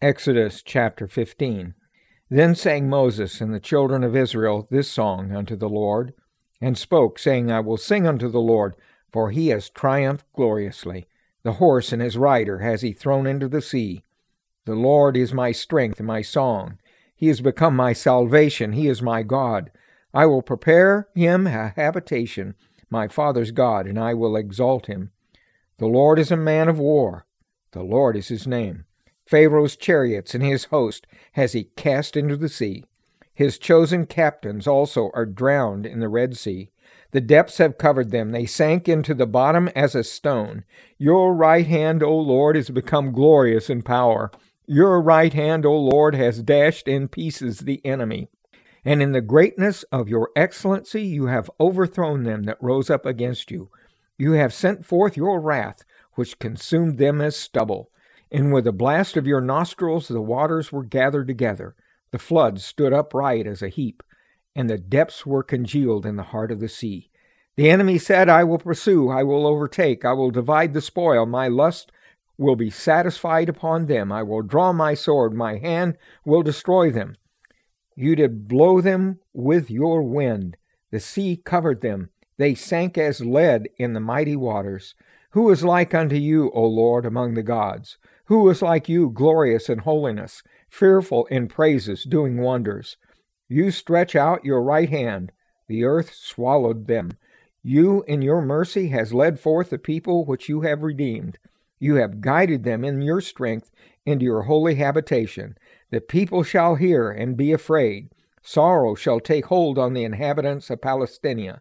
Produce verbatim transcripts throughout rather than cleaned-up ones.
Exodus chapter fifteen. Then sang Moses and the children of Israel this song unto the Lord, and spoke, saying, I will sing unto the Lord, for he has triumphed gloriously. The horse and his rider has he thrown into the sea. The Lord is my strength and my song. He is become my salvation. He is my God. I will prepare him a habitation, my father's God, and I will exalt him. The Lord is a man of war. The Lord is his name. Pharaoh's chariots and his host has he cast into the sea. His chosen captains also are drowned in the Red Sea. The depths have covered them. They sank into the bottom as a stone. Your right hand, O Lord, is become glorious in power. Your right hand, O Lord, has dashed in pieces the enemy. And in the greatness of your excellency you have overthrown them that rose up against you. You have sent forth your wrath, which consumed them as stubble. And with the blast of your nostrils the waters were gathered together. The floods stood upright as a heap, and the depths were congealed in the heart of the sea. The enemy said, I will pursue, I will overtake, I will divide the spoil, my lust will be satisfied upon them. I will draw my sword, my hand will destroy them. You did blow them with your wind. The sea covered them. They sank as lead in the mighty waters. Who is like unto you, O Lord, among the gods? Who is like you, glorious in holiness, fearful in praises, doing wonders? You stretch out your right hand. The earth swallowed them. You in your mercy has led forth the people which you have redeemed. You have guided them in your strength into your holy habitation. The people shall hear and be afraid. Sorrow shall take hold on the inhabitants of Palestina.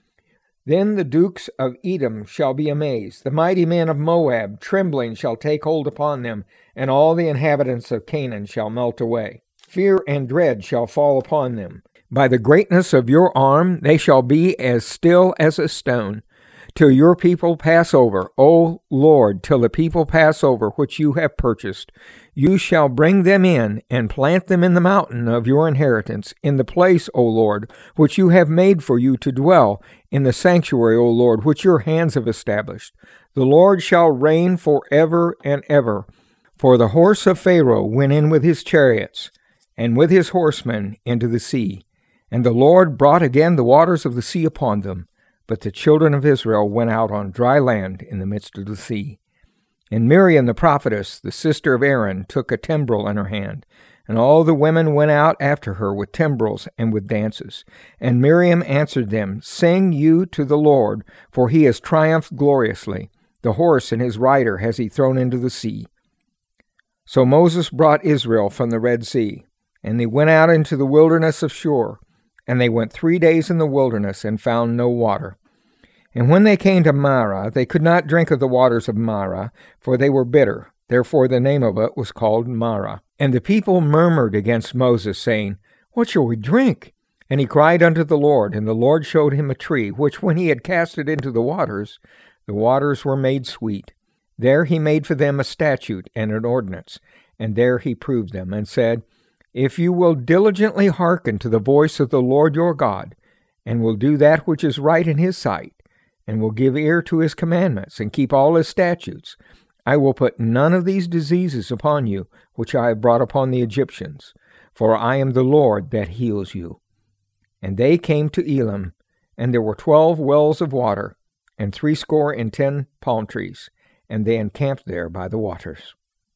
Then the dukes of Edom shall be amazed. The mighty men of Moab, trembling, shall take hold upon them, and all the inhabitants of Canaan shall melt away. Fear and dread shall fall upon them. By the greatness of your arm they shall be as still as a stone, till your people pass over, O Lord, till the people pass over which you have purchased. You shall bring them in, and plant them in the mountain of your inheritance, in the place, O Lord, which you have made for you to dwell, in the sanctuary, O Lord, which your hands have established. The Lord shall reign forever and ever. For the horse of Pharaoh went in with his chariots, and with his horsemen into the sea. And the Lord brought again the waters of the sea upon them. But the children of Israel went out on dry land in the midst of the sea. And Miriam the prophetess, the sister of Aaron, took a timbrel in her hand. And all the women went out after her with timbrels and with dances. And Miriam answered them, Sing you to the Lord, for he has triumphed gloriously. The horse and his rider has he thrown into the sea. So Moses brought Israel from the Red Sea, and they went out into the wilderness of Shur. And they went three days in the wilderness and found no water. And when they came to Marah, they could not drink of the waters of Marah, for they were bitter. Therefore the name of it was called Marah. And the people murmured against Moses, saying, What shall we drink? And he cried unto the Lord, and the Lord showed him a tree, which when he had cast it into the waters, the waters were made sweet. There he made for them a statute and an ordinance, and there he proved them, and said, If you will diligently hearken to the voice of the Lord your God, and will do that which is right in his sight, and will give ear to his commandments, and keep all his statutes, I will put none of these diseases upon you, which I have brought upon the Egyptians, for I am the Lord that heals you. And they came to Elim, and there were twelve wells of water, and threescore and ten palm trees, and they encamped there by the waters.